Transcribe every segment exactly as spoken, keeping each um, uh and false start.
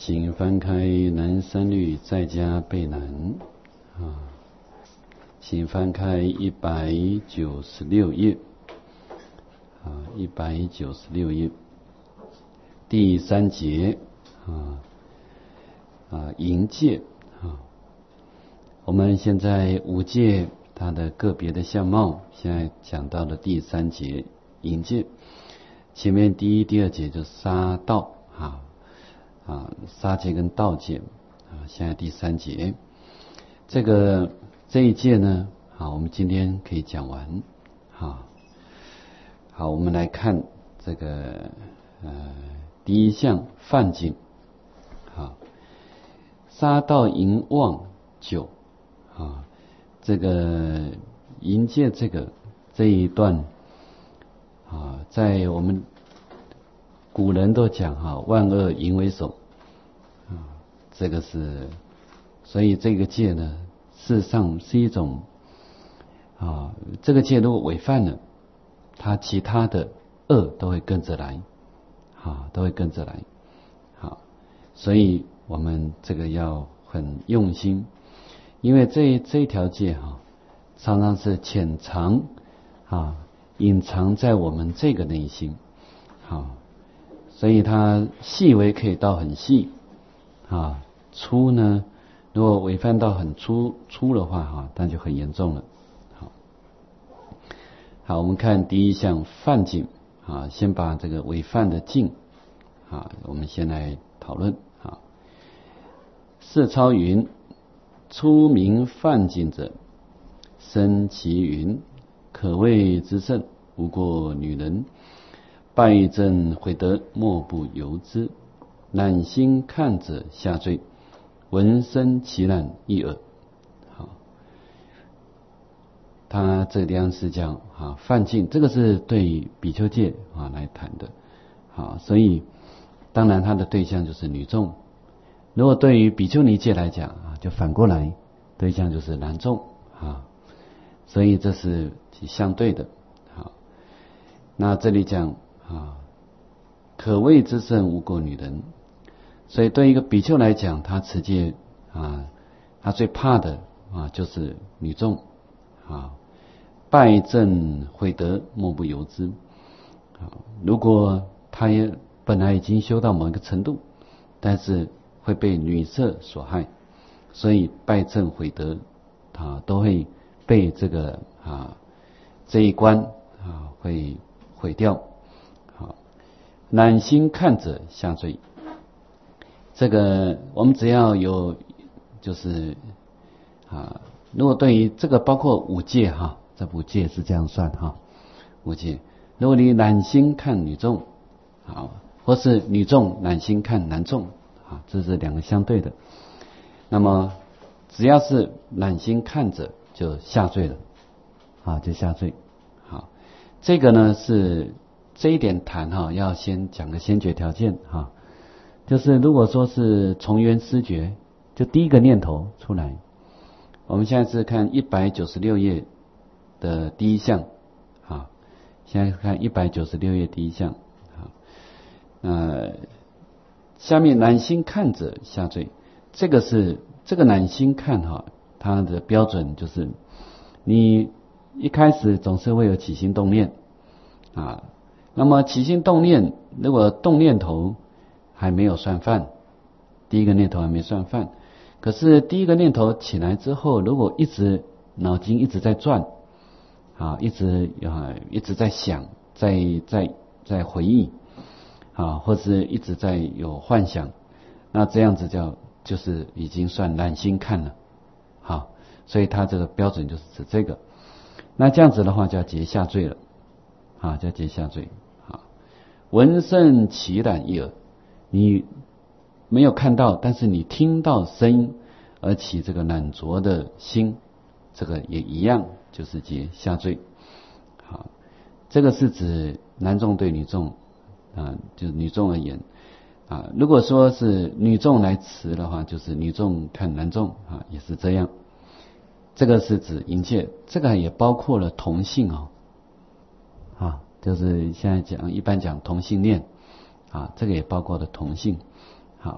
请翻开南三律在家备南啊，请翻开一百九十六页啊，一百九十六页第三节啊啊淫戒啊。我们现在五戒它的个别的相貌，现在讲到了第三节淫戒。前面第一、第二节就是杀盗啊啊，杀戒跟盗戒啊，现在第三节，这个这一戒呢，好，我们今天可以讲完。好，好，我们来看这个呃第一项犯禁，好，杀盗淫妄酒啊，这个淫戒这个这一段啊，在我们古人都讲哈，万恶淫为首啊，这个是，所以这个戒呢，事实上是一种啊，这个戒如果违犯了，它其他的恶都会跟着来，啊，都会跟着来，好，所以我们这个要很用心，因为这这一条戒哈，常常是潜藏啊，隐藏在我们这个内心，好。所以它细微可以到很细啊，粗呢，如果违反到很粗粗的话哈，那就很严重了。好，好，我们看第一项犯禁啊，先把这个违犯的禁啊，我们先来讨论啊。释超云：出名犯禁者，生其云，可谓之甚，无过女人。败正毁德，莫不由之。懒心看者下坠，闻声其难一耳。好，他这个地方是讲啊，犯禁，这个是对比丘戒啊来谈的。好，所以当然他的对象就是女众。如果对于比丘尼戒来讲啊，就反过来，对象就是男众啊。所以这是相对的。好，那这里讲。啊，可谓之甚，无过女人。所以对一个比丘来讲，他持戒啊，他最怕的啊就是女众啊，败正毁德，莫不由之。啊，如果他也本来已经修到某一个程度，但是会被女色所害，所以败正毁德啊都会被这个啊这一关啊会毁掉。懒心看者下坠，这个我们只要有就是啊，如果对于这个包括五戒哈，这五戒是这样算哈，五戒，如果你懒心看女众，好，或是女众懒心看男众，啊，这是两个相对的，那么只要是懒心看者就下坠了，啊，就下坠，好，这个呢是。这一点谈哈，要先讲个先决条件哈，就是如果说是从缘思觉，就第一个念头出来。我们现在是看一百九十六页的第一项，啊，现在看一百九十六页第一项，啊，呃，下面懒心看者下坠，这个是这个懒心看哈，它的标准就是你一开始总是会有起心动念啊。那么起心动念，如果动念头还没有算犯，第一个念头还没算犯，可是第一个念头起来之后，如果一直脑筋一直在转，啊，一直啊一直在想，在在在回忆，啊，或是一直在有幻想，那这样子叫就是已经算懒心看了，好，所以他这个标准就是指这个，那这样子的话叫结下坠了，啊，叫结下坠。闻声其懒一耳，你没有看到，但是你听到声音而起这个懒浊的心，这个也一样，就是结下坠。好，这个是指男众对女众啊，就是女众而言啊。如果说是女众来持的话，就是女众看男众啊，也是这样。这个是指淫戒，这个也包括了同性哦，啊。就是现在讲，一般讲同性恋啊，这个也包括了同性。好，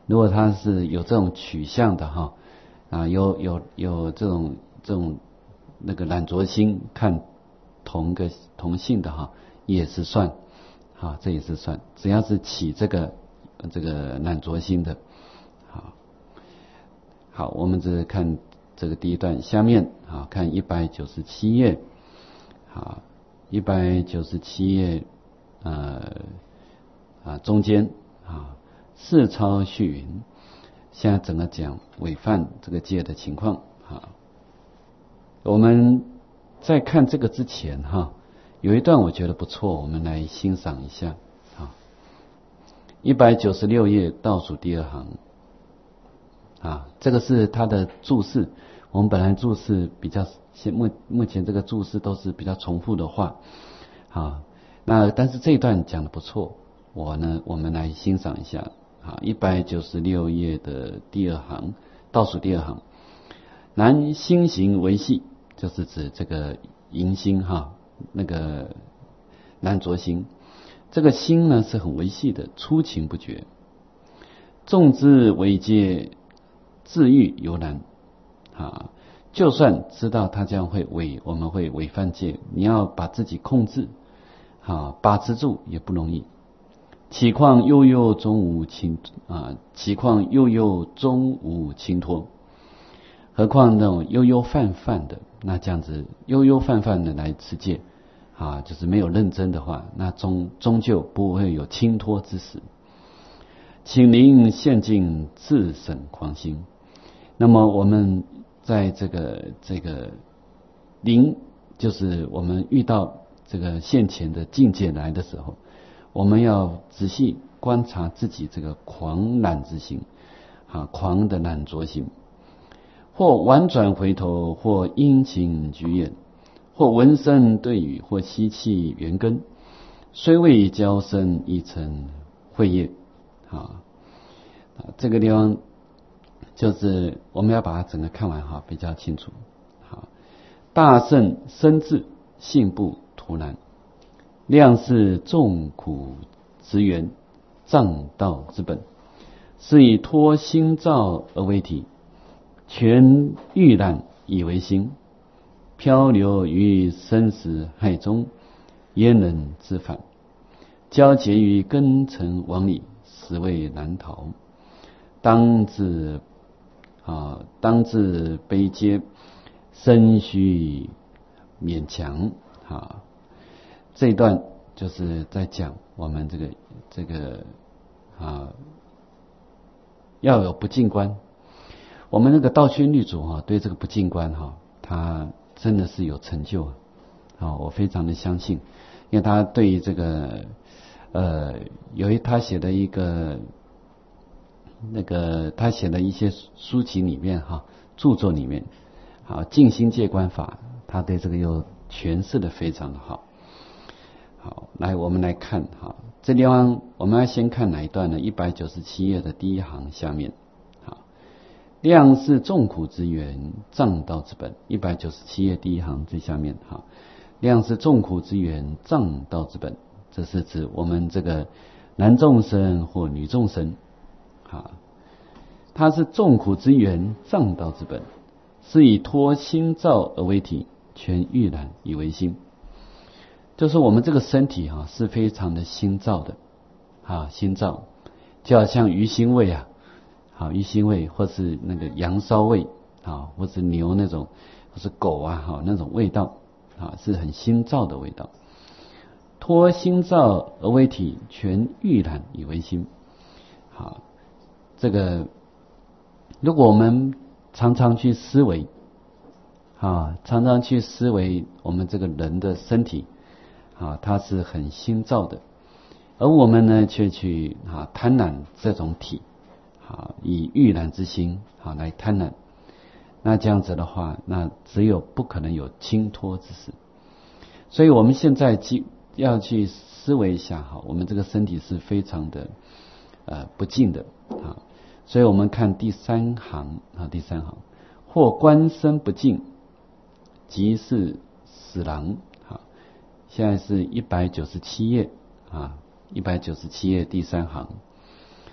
如果他是有这种取向的哈，啊，有有有这种这种那个懒浊心看同个同性的哈，也是算，啊，这也是算，只要是起这个这个懒浊心的，好，好，我们只是看这个第一段，下面啊看一百九十七页，好，一百九十七页，呃啊中间啊四超序云，现在整个讲违犯这个戒的情况啊。我们在看这个之前哈，有一段我觉得不错，我们来欣赏一下啊。一百九十六页倒数第二行啊，这个是它的注释。我们本来注释比较现目目前这个注释都是比较重复的话啊，那但是这一段讲的不错，我呢我们来欣赏一下啊。一百九十六页的第二行倒数第二行，男心行为细，就是指这个淫心哈，那个男浊心，这个心呢是很维系的，粗情不绝。纵之为戒，自欲犹难啊。就算知道他将会违，我们会违犯戒，你要把自己控制啊，把持住也不容易。岂况悠悠中无轻啊，岂况悠悠中无轻脱。何况那种悠悠泛泛的，那这样子悠悠泛泛的来持戒啊，就是没有认真的话，那终终究不会有轻脱之时。请您现尽自审狂心。那么我们在这个这个临，就是我们遇到这个现前的境界来的时候，我们要仔细观察自己这个狂懒之心啊，狂的懒浊心。或婉转回头，或殷勤举眼，或闻声对语，或吸气缘根，虽未交生亦成慧业啊。这个地方就是我们要把它整个看完哈，比较清楚。好，大圣深智，性不突然，量是众苦之源，障道之本，是以脱心造而为体。全欲览以为心，漂流于生死海中，焉能自返？交结于根尘网里，实为难逃。当自啊，当自悲嗟，身须勉强啊。这一段就是在讲我们这个这个啊，要有不净观。我们那个道宣律主哈，对这个不净观哈，他真的是有成就啊，我非常的相信，因为他对于这个呃，有一他写的一个那个他写的一些书籍里面哈，著作里面，好净心戒观法，他对这个又诠释的非常的好。好，来我们来看哈，这地方我们要先看哪一段呢？一百九十七页的第一行下面。量是众苦之源，障道之本。一百九十七页第一行最下面哈，量是众苦之源，障道之本。这是指我们这个男众生或女众生，哈，它是众苦之源，障道之本，是以脱心造而为体，全欲览以为心。就是我们这个身体哈是非常的心造的，啊，心造就好像鱼腥味啊。好，鱼腥味，或是那个羊骚味，啊，或是牛那种，或是狗啊，哈，那种味道，啊，是很心造的味道。脱心造而为体，全欲览以为心。好，这个如果我们常常去思维，啊，常常去思维我们这个人的身体，啊，它是很心造的，而我们呢，却去啊贪婪这种体。啊，以欲览之心啊来贪婪，那这样子的话，那只有不可能有轻脱之事。所以我们现在去要去思维一下哈，我们这个身体是非常的呃不净的啊。所以我们看第三行啊，第三行，或观身不净，即是死狼啊。现在是一百九十七页啊，一百九十七页第三行。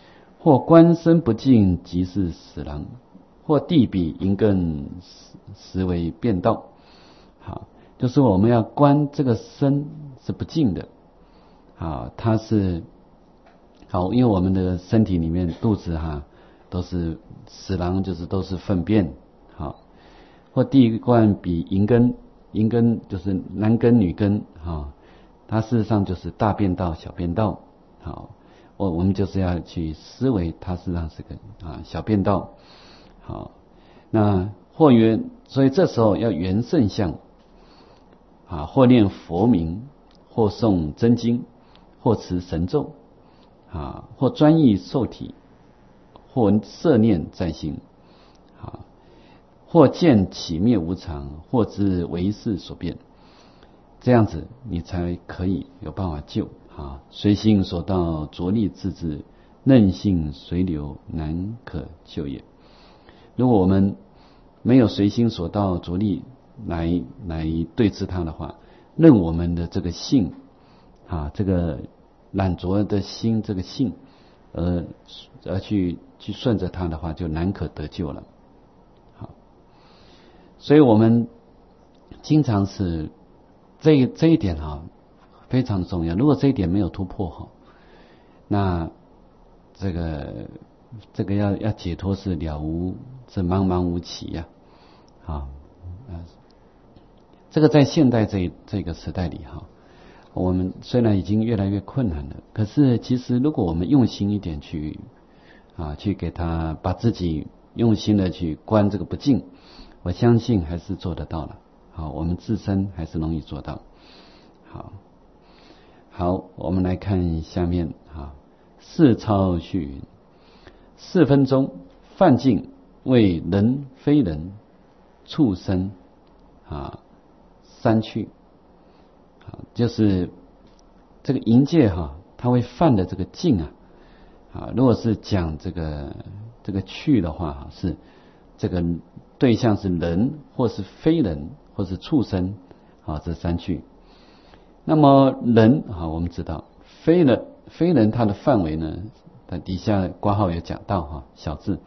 或官身不净，即是死郎；或地比银根，实为变道。好，就是我们要观这个身是不净的。好，它是好，因为我们的身体里面肚子哈都是死囊，就是都是粪便。好，或地冠比银根，银根就是男根女根哈，它事实上就是大便道、小便道。好，我我们就是要去思维，它事实上是个啊小便道。好，那或缘，所以这时候要缘圣相啊，或念佛名，或诵真经，或持神咒啊，或专意受体，或摄念在心啊，或见起灭无常，或知为事所变。这样子你才可以有办法救啊！随心所到，着力自治，任性随流，难可救也。如果我们没有随心所到、着力来来对治它的话，任我们的这个性啊，这个懒浊的心，这个性，而而去去顺着它的话，就难可得救了。好，所以我们经常是这这一点哈，非常的重要。如果这一点没有突破哈，那这个这个要要解脱是了无，是茫茫无期呀。啊，这个在现代这这个时代里哈，我们虽然已经越来越困难了，可是其实如果我们用心一点去啊，去给他把自己用心的去观这个不净，我相信还是做得到了。好，我们自身还是容易做到。好，好，我们来看下面啊，四超序云：四分钟犯净为人非人、畜生啊三趣啊，就是这个淫戒哈，它会犯的这个净啊啊，如果是讲这个这个趣的话，是这个对象是人或是非人或是畜生啊，这三趣。那么人啊，我们知道非人非人它的范围呢，它底下括号有讲到哈，小字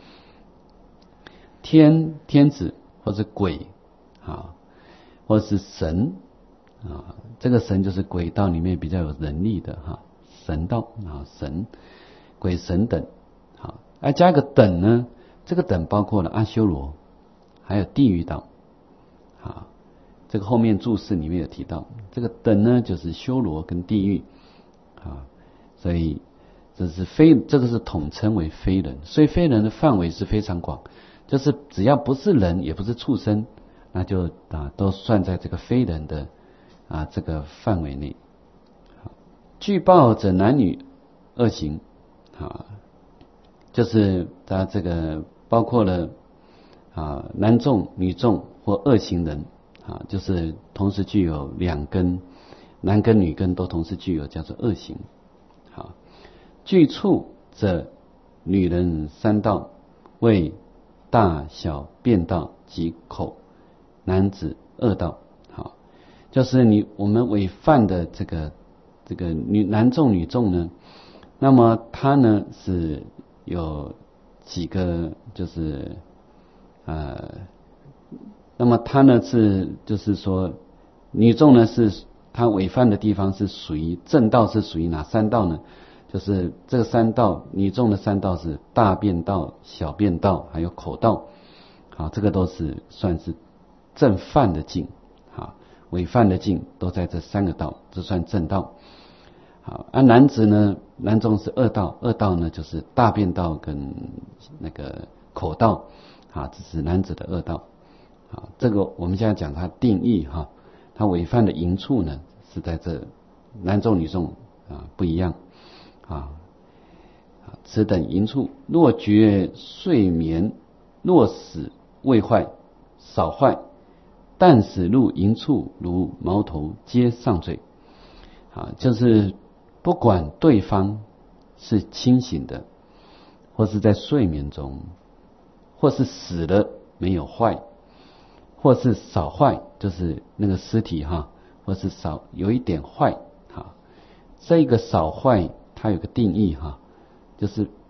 天天子或者鬼啊，或者是神啊，这个神就是鬼道里面比较有能力的哈，神道啊，神鬼神等好，而加个等呢，这个等包括了阿修罗，还有地狱道啊。这个后面注释里面有提到，这个等呢就是修罗跟地狱啊，所以这是非这个是统称为非人，所以非人的范围是非常广，就是只要不是人也不是畜生，那就啊都算在这个非人的啊这个范围内。具报者男女恶行啊，就是他这个包括了啊男众、女众或恶行人。啊，就是同时具有两根，男根女根都同时具有，叫做恶行。好，具处者女人三道，为大小便道及口，男子二道。好，就是你我们违犯的这个这个女男众女众呢，那么它呢是有几个，就是呃。那么它呢是就是说女众呢是它违犯的地方是属于正道，是属于哪三道呢？就是这三道，女众的三道是大便道、小便道还有口道。好，这个都是算是正犯的境，好，违犯的境都在这三个道，这算正道。好，而男子呢，男众是二道，二道呢就是大便道跟那个口道，啊，这是男子的二道。啊，这个我们现在讲它定义哈，它违犯的淫处呢是在这男众女众啊不一样啊。此等淫处，若觉睡眠，若死未坏，少坏，但使入淫处，如毛头皆上罪。啊，就是不管对方是清醒的，或是在睡眠中，或是死了没有坏。或是少坏，就是那个尸体哈，或是少有一点坏哈。这个少坏它有个定义哈，就是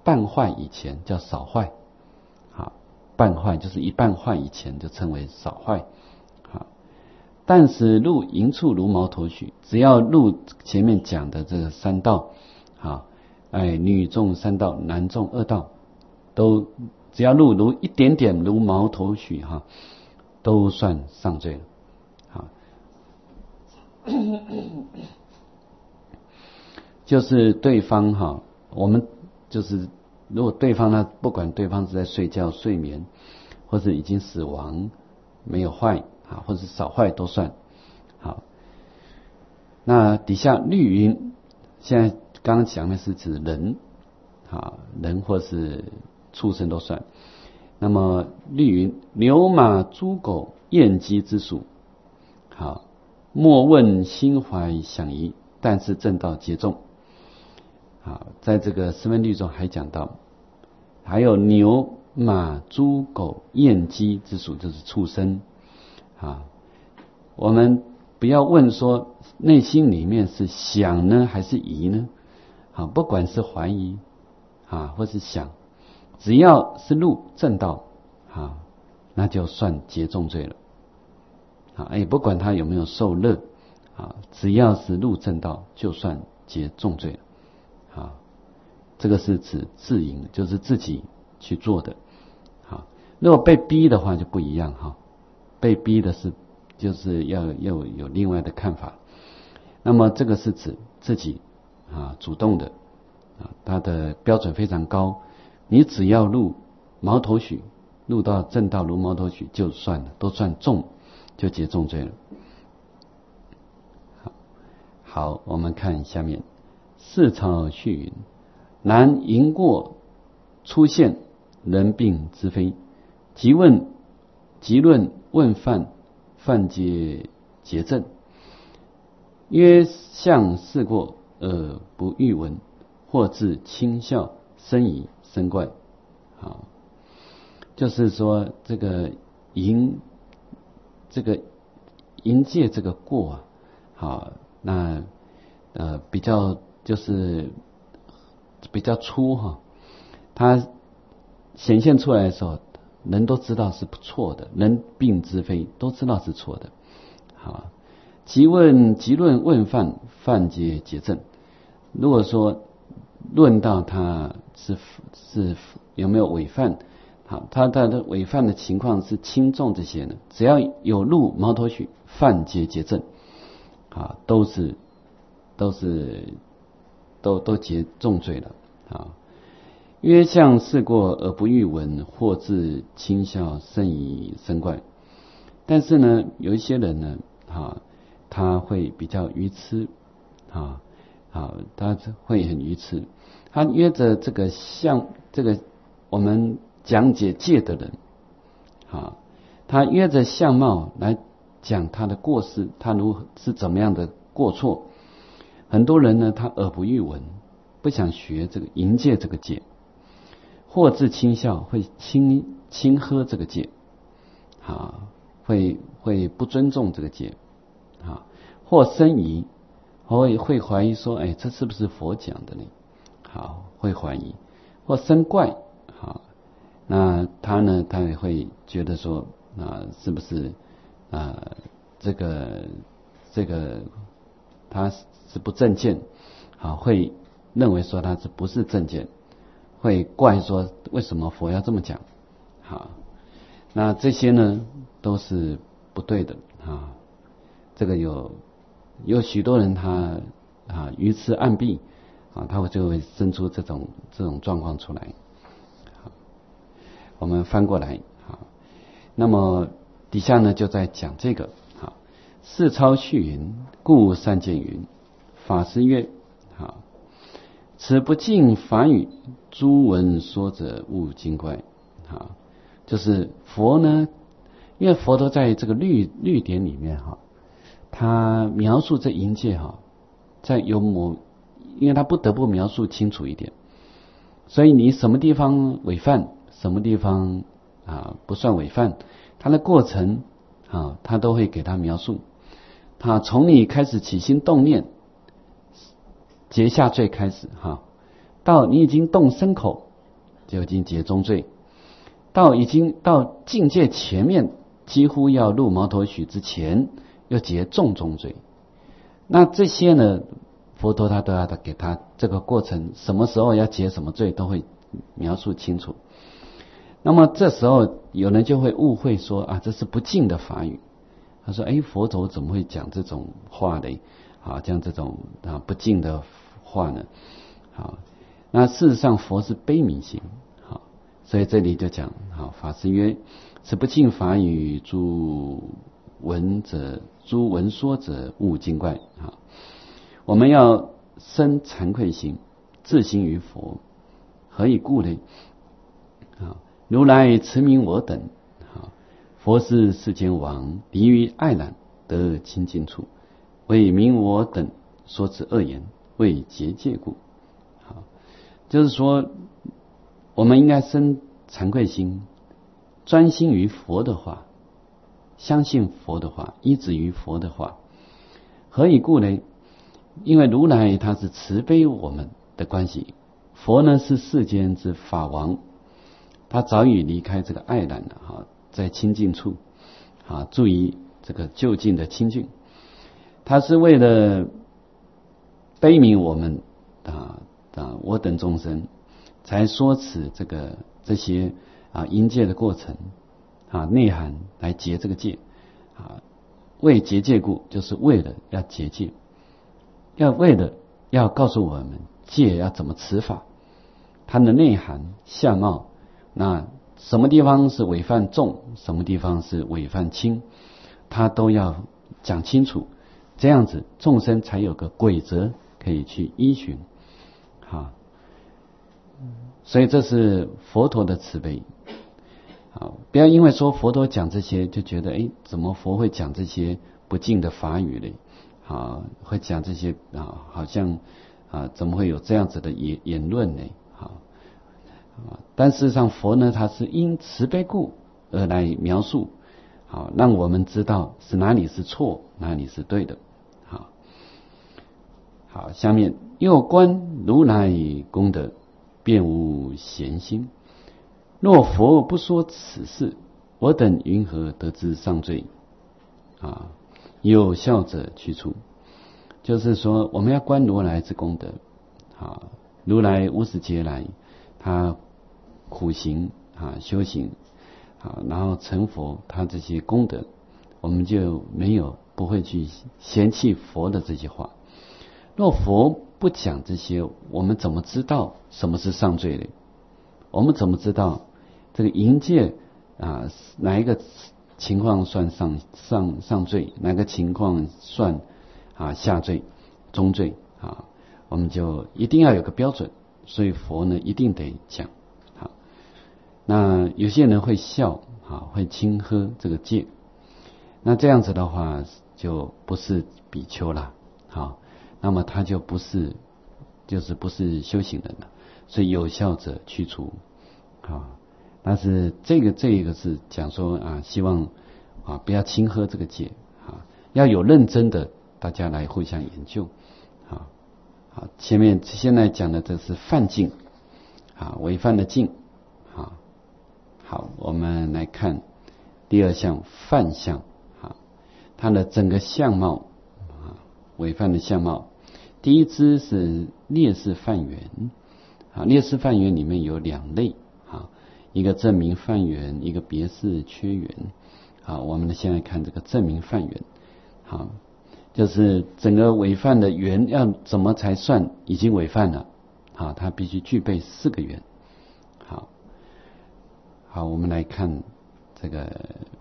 半坏以前叫少坏，好，半坏就是一半坏以前就称为少坏，好。但是入淫处如毛头绪，只要入前面讲的这个三道，好，哎，女众三道，男众二道，都只要入如一点点如毛头绪哈，都算上罪了，好。就是对方哈，我们就是如果对方呢，不管对方是在睡觉、睡眠，或是已经死亡，没有坏啊，或是少坏都算好。那底下绿云，现在刚刚讲的是指人啊，人或是畜生都算。那么绿云，牛马猪狗燕鸡之属，好，莫问心怀想疑，但是正道皆重。好，在这个十分律中还讲到，还有牛马猪狗燕鸡之属，就是畜生啊。我们不要问说内心里面是想呢还是疑呢？好，不管是怀疑啊或是想，只要是入正道啊，那就算结重罪了。啊，也不管他有没有受乐啊，只要是入正道，就算结重罪了。啊，这个是指自营，就是自己去做的。好，如果被逼的话就不一样哈，被逼的是就是要要有另外的看法。那么这个是指自己啊主动的啊，它的标准非常高。你只要入毛头绪，入到正道如毛头绪就算了，都算重，就结重罪了。好，好，我们看下面。四草续云，男淫过出现，人病之非。即问即论问犯，犯皆结正。曰相事过而不欲闻，或自轻笑，生疑生怪。好，就是说这个淫，这个淫戒这个过啊，好，那呃比较。就是比较粗哈，它显现出来的时候，人都知道是不错的，人病之非都知道是错的。好，即问即论问犯，犯皆结正。如果说论到他是是有没有违犯，好，他的违犯的情况是轻重这些呢，只要有入毛头绪，犯皆结正，啊，都是都是。都都结重罪了啊！曰相事过而不欲闻，或自轻笑，生疑生怪。但是呢，有一些人呢，啊，他会比较愚痴啊，啊，他会很愚痴。他约着这个相，这个我们讲解戒的人，啊，他约着相貌来讲他的过失，他如何是怎么样的过错。很多人呢，他耳不欲闻，不想学这个淫戒这个戒，或自轻笑，会轻轻喝这个戒，啊，会会不尊重这个戒，啊，或生疑，会会怀疑说，哎，这是不是佛讲的呢？好，会怀疑，或生怪，好，那他呢，他也会觉得说，啊，是不是啊，这个这个他是不正见，好，会认为说他是不是正见，会怪说为什么佛要这么讲，好，那这些呢都是不对的啊。这个有有许多人他啊愚痴暗蔽啊，他会就会生出这种这种状况出来。好，我们翻过来，好，那么底下呢就在讲这个，好，世超序云，故善见云。法师曰：好，此不尽法语，诸闻说者勿惊怪。好，就是佛呢，因为佛都在这个律律典里面哈，他描述这淫戒哈，在有某，因为他不得不描述清楚一点，所以你什么地方违犯，什么地方啊不算违犯，他的过程啊，他都会给他描述。他从你开始起心动念。结下罪开始哈，到你已经动身口就已经结中罪，到已经到境界前面，几乎要入毛头须之前，又结重中罪。那这些呢，佛陀他都要给他这个过程，什么时候要结什么罪，都会描述清楚。那么这时候有人就会误会说啊，这是不敬的法语。他说：“哎，佛陀怎么会讲这种话呢？啊，讲这种啊不敬的话呢？好，那事实上佛是悲悯心，好，所以这里就讲，好，法师曰：此不敬法语，诸闻者，诸闻说者，勿惊怪。啊，我们要生惭愧心，自心于佛，何以故呢？啊，如来慈悯我等。”佛是世间王，离于爱染，得清净处，为明我等说之恶言，为结界故。好，就是说，我们应该生惭愧心，专心于佛的话，相信佛的话，依止于佛的话。何以故呢？因为如来他是慈悲我们的关系，佛呢是世间之法王，他早已离开这个爱染了哈。在清净处，啊，注意这个就近的清净，他是为了悲悯我们啊啊我等众生，才说此这个这些啊因戒的过程啊内涵来结这个戒啊，为结戒故，就是为了要结戒，要为了要告诉我们戒要怎么持法，它的内涵相貌，那什么地方是违犯重，什么地方是违犯轻，他都要讲清楚，这样子众生才有个规则可以去依循。好，所以这是佛陀的慈悲。好，不要因为说佛陀讲这些就觉得，哎，怎么佛会讲这些不敬的法语呢？啊，会讲这些啊，好像啊，怎么会有这样子的言言论呢？好。但事实上佛呢，他是因慈悲故而来描述，好，让我们知道是哪里是错，哪里是对的。好，好，下面又观如来功德，便无闲心。若佛不说此事，我等云何得知上罪？啊，有效者去除。就是说，我们要观如来之功德。啊，如来无始劫来，他苦行啊，修行啊，然后成佛，他这些功德，我们就没有不会去嫌弃佛的这些话。若佛不讲这些，我们怎么知道什么是上罪呢？我们怎么知道这个淫戒啊，哪一个情况算上上上罪，哪个情况算啊下罪、中罪啊？我们就一定要有个标准，所以佛呢一定得讲。好，那有些人会笑啊，会轻喝这个戒，那这样子的话就不是比丘了。好，那么他就不是，就是不是修行人了。所以有效者去除。好，但是这个这个是讲说啊，希望啊不要轻喝这个戒啊，要有认真的大家来互相研究。好，好，前面现在讲的这是犯禁啊，违犯的禁。好，好，我们来看第二项犯相啊，它的整个相貌啊，违犯的相貌。第一支是劣势犯缘啊，劣势犯缘里面有两类啊，一个证明犯缘，一个别事缺缘。好，我们现在看这个证明犯缘。好，就是整个违犯的缘要怎么才算已经违犯了？好，它必须具备四个缘。好，好，我们来看这个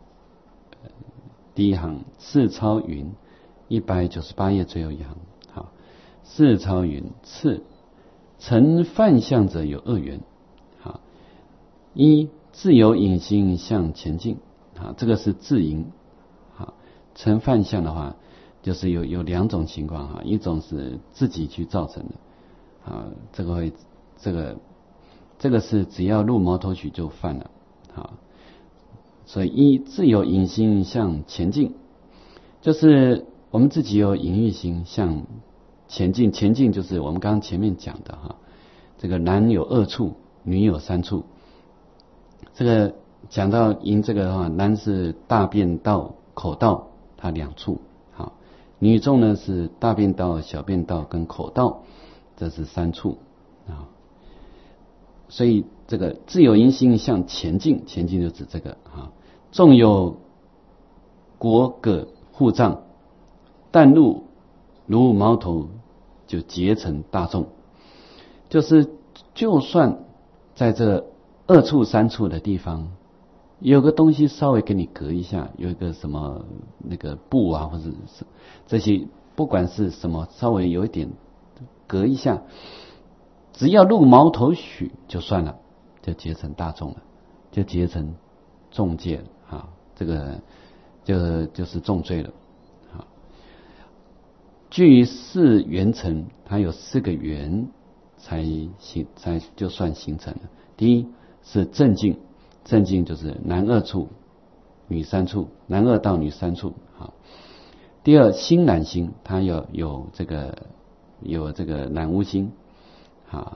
第一行，四超云，一百九十八页最后一行。好，四超云，次成犯相者有二缘。好，一自由隐心向前进。好，这个是自营。好，成犯相的话，就是有有两种情况哈，一种是自己去造成的，啊，这个会这个这个是只要入毛头须就犯了，啊，所以一自有隐心向前进，就是我们自己有隐喻心向前进，前进就是我们刚刚前面讲的哈，这个男有二处， 女有三处。这个讲到淫这个的话，男是大便道、口道，它两处。好，女众呢是大便道、小便道跟口道，这是三处啊。所以这个自有淫心向前进，前进就指这个啊。纵有果葛护障，但入如毛头，就结成大众。就是就算在这二处三处的地方，有个东西稍微给你隔一下，有一个什么那个布啊，或者是这些，不管是什么，稍微有一点隔一下，只要入毛头许就算了，就结成大众了，就结成众戒了啊，这个就就是重罪了。好，据四缘成，它有四个缘才形才就算形成了。第一是正境，正境就是男二处、女三处，男二到女三处。好，第二心染心，它有有这个有这个染污心。好，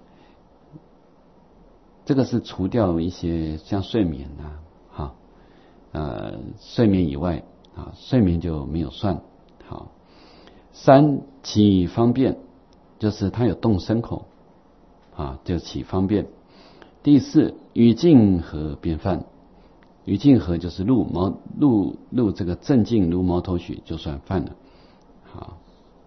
这个是除掉一些像睡眠啊，好，呃，睡眠以外啊，睡眠就没有算。好，三起方便，就是它有动身口啊，就起方便。第四与境合便犯，与境合就是入毛入入这个正境如毛头许就算犯了。好，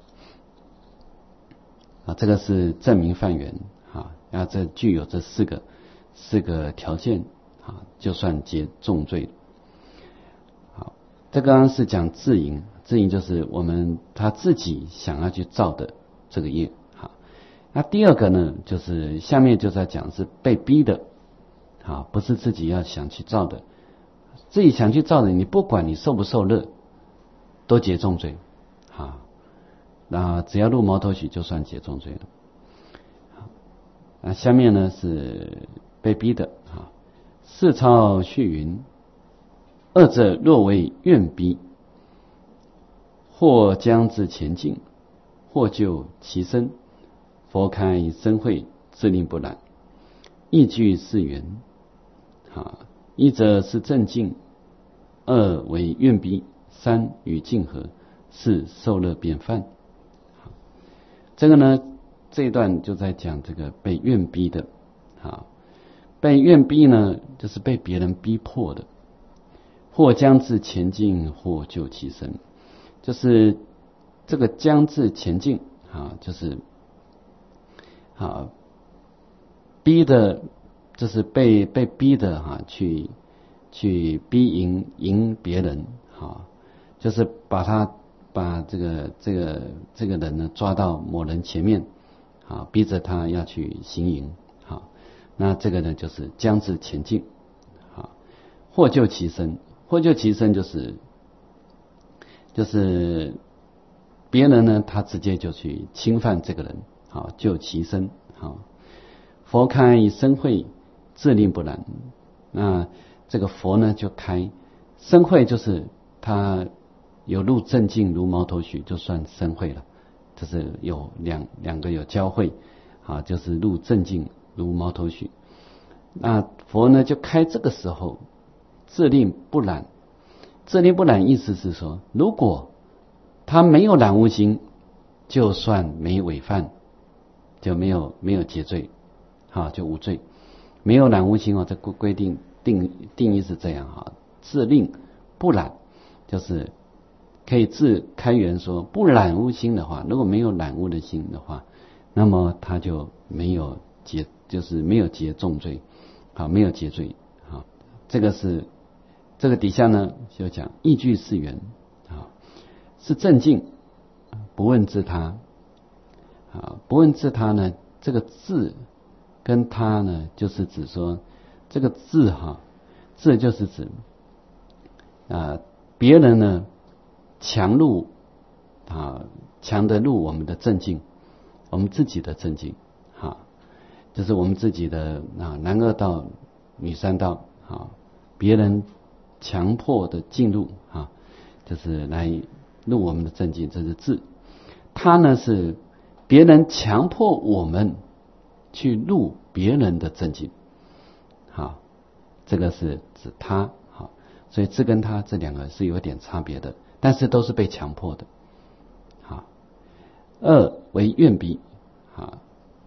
啊，这个是证明犯缘啊，然后这具有这四个四个条件啊，就算结重罪。好，这刚刚是讲自营，自营就是我们他自己想要去造的这个业。好，那第二个呢，就是下面就在讲是被逼的，好，不是自己要想去造的，自己想去造的，你不管你受不受乐，都结重罪。好，那只要入毛头许就算结重罪了。好，那下面呢是被逼的。好，四超续云，二者若为愿逼，或将至前进，或就其身，佛开身慧，自令不染，亦具四缘。好，一则是正境，二为愿逼，三与境合，四受乐便犯。好，这个呢，这一段就在讲这个被愿逼的。好，被愿逼呢，就是被别人逼迫的，或将至前进，或就其身，就是这个将至前进啊，就是啊逼的，就是被被逼的哈、啊，去去逼赢赢别人，哈，就是把他把这个这个这个人呢抓到某人前面，啊，逼着他要去行淫，好，那这个呢就是将至前进，好，或就其身，或就其身就是就是别人呢他直接就去侵犯这个人，好，就其身，好，佛开身慧，自令不染。那这个佛呢就开身慧，就是他有入正境如毛头许，就算身慧了，就是有两两个有交汇，啊，就是入正境如毛头许。那佛呢就开这个时候自令不染，自令不染意思是说，如果他没有染污心，就算没违犯，就没有没有结罪，好，就无罪。没有染污心哦，这规规定定定义是这样哈，自令不染，就是可以自开源说不染污心的话，如果没有染污的心的话，那么他就没有结，就是没有结重罪，好，没有结罪，好，这个是这个底下呢就讲依据四缘，好，是正境，不问自他，啊，不问自他呢，这个自跟他呢，就是指说这个自哈，自就是指啊别人呢强入啊强的入我们的正境，我们自己的正境，哈，就是我们自己的啊男二道、女三道，啊，别人强迫的进入啊，就是来入我们的正境，这是自。他呢是别人强迫我们去入别人的正境，好，这个是指他，好，所以这跟他这两个是有点差别的，但是都是被强迫的，好。二为愿逼，好，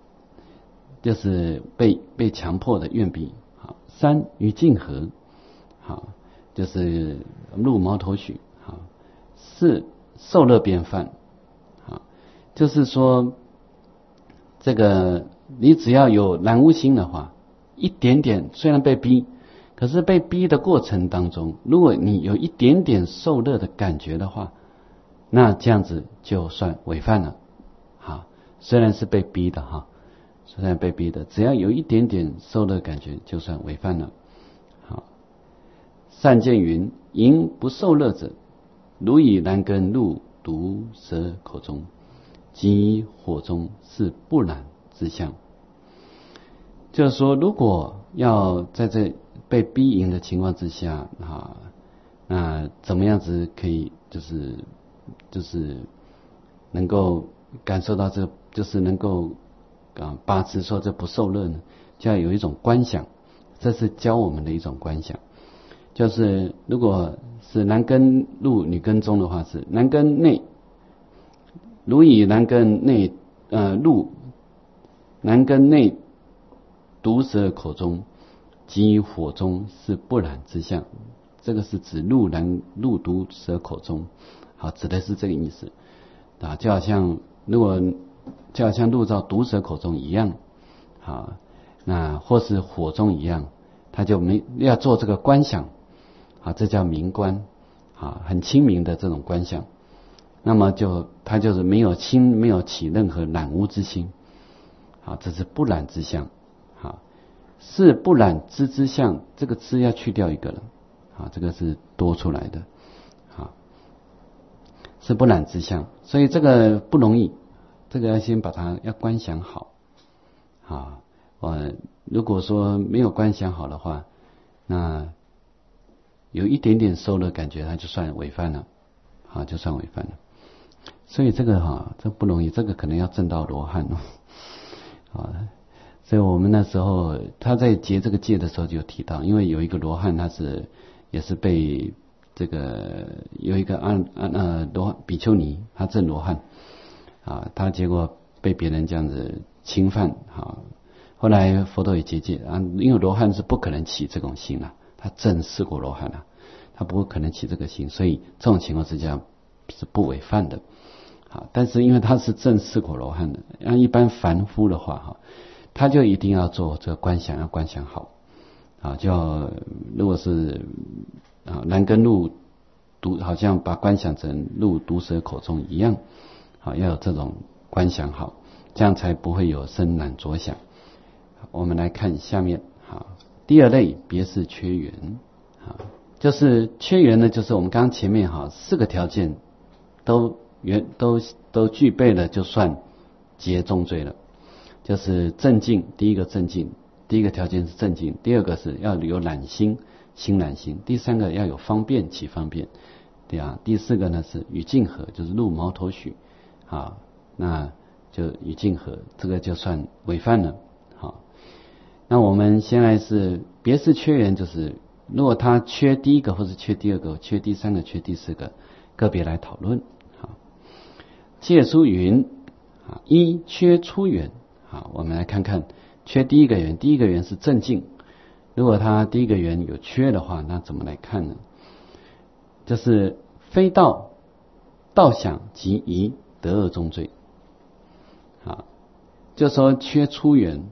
就是被被强迫的愿逼，好。三与竞合，好，就是入毛头绪，好。四受乐便犯，好，就是说这个你只要有染污心的话，一点点虽然被逼，可是被逼的过程当中，如果你有一点点受乐的感觉的话，那这样子就算违犯了。好，虽然是被逼的哈，虽然被逼的，只要有一点点受乐感觉，就算违犯了。好，善见云：淫不受乐者，如以燃根入毒舌口中，即火中，是不染之相。就是说，如果要在这被逼淫的情况之下，啊，那怎么样子可以就是就是能够感受到这，就是能够啊把持说这不受乐呢？就要有一种观想，这是教我们的一种观想。就是如果是男根入女根中的话，是男根内，如以男根内呃入男根内毒舌口中，即火中，是不染之相。这个是指入燃入毒舌口中，好，指的是这个意思啊，就好像如果就好像入到毒蛇口中一样，好，那或是火中一样，他就没要做这个观想，好，这叫明观，好，很清明的这种观想，那么就他就是没有亲没有起任何染污之心，好，这是不染之相，好，是不染之之相，这个之要去掉一个了，好，这个是多出来的，好，是不染之相，所以这个不容易。这个要先把它要观想好，啊，我如果说没有观想好的话，那有一点点受乐感觉，它就算违犯了，啊，就算违犯了。所以这个哈，这不容易，这个可能要证到罗汉哦，啊，所以我们那时候他在结这个戒的时候就有提到，因为有一个罗汉，他是也是被这个有一个安安呃罗比丘尼，他证罗汉。啊，他结果被别人这样子侵犯，啊，后来佛陀也结戒啊，因为罗汉是不可能起这种心啊，他正四果罗汉啊，他不可能起这个心，所以这种情况之下是不违犯的，啊，但是因为他是正四果罗汉的，按一般凡夫的话哈，他就一定要做这个观想，要观想好，啊，就如果是啊燃根入毒，好像把观想成入毒蛇口中一样。好，要有这种观想好，这样才不会有生染着想。我们来看下面，好，第二类别是缺缘，好，就是缺缘呢，就是我们刚刚前面哈四个条件都原都都具备了，就算结重罪了。就是正境，第一个正境，第一个条件是正境，第二个是要有染心，心染心，第三个要有方便起方便，对啊，第四个呢是与竞合，就是入毛头绪。好，那就与竞合，这个就算违犯了。好，那我们先来是别是缺缘，就是如果他缺第一个，或是缺第二个，缺第三个，缺第四个，个别来讨论。好，戒书云啊，一缺出缘。好，我们来看看缺第一个缘，第一个缘是正境，如果他第一个缘有缺的话，那怎么来看呢？就是非道道想即疑。得恶中罪，啊，就说缺出缘，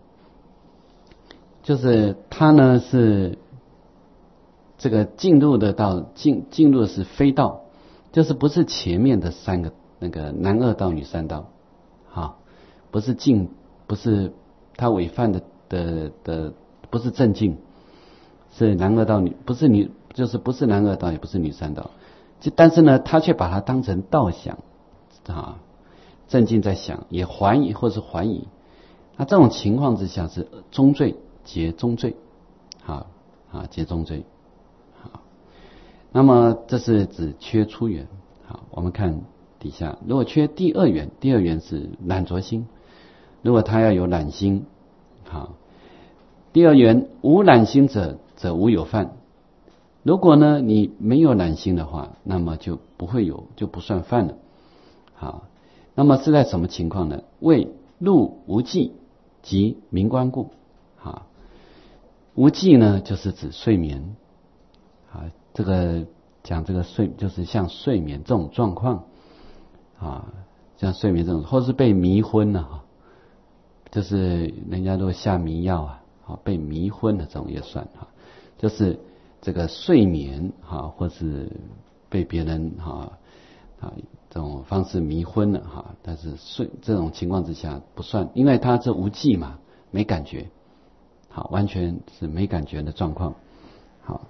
就是他呢是这个进入的道进进入的是非道，就是不是前面的三个那个男二道女三道，啊，不是进不是他违犯的的的不是正进，是男二道女不是女就是不是男二道也不是女三道，就但是呢他却把它当成道想。啊，正境在想，也怀疑或是怀疑，那这种情况之下是中罪，结中罪，好啊，结中罪，好。那么这是指缺出缘，好，我们看底下，如果缺第二缘，第二缘是染着心，如果他要有染心， 好，第二缘无染心者，则无有犯。如果呢你没有染心的话，那么就不会有，就不算犯了。好，那么是在什么情况呢？为入无记及明观故。好，无记呢就是指睡眠。啊，这个讲这个睡就是像睡眠这种状况啊，像睡眠这种，或是被迷昏了哈，就是人家都下迷药啊，啊被迷昏了这种也算哈，就是这个睡眠哈，或是被别人哈啊这种方式迷昏了哈，但是睡这种情况之下不算，因为它这无记嘛，没感觉，好，完全是没感觉的状况，好。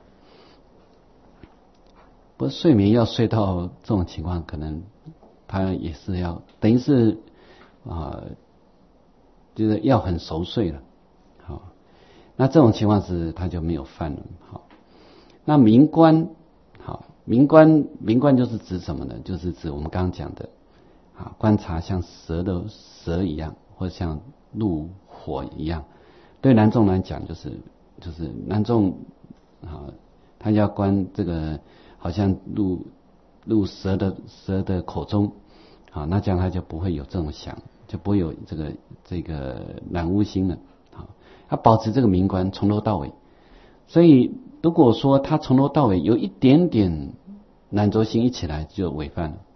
不过睡眠要睡到这种情况，可能他也是要等于是啊、呃，就是要很熟睡了。好，那这种情况是他就没有犯了。好，那明观，好，明观明观就是指什么呢？就是指我们刚刚讲的啊，观察像蛇的蛇一样，或者像怒火一样。对男众来讲，就是就是男众啊，他要观这个。好像入入蛇的蛇的口中，好，那这样他就不会有这种想，就不会有这个这个染污心了。好，他保持这个明观从头到尾。所以如果说他从头到尾有一点点染浊心一起来，就违犯了。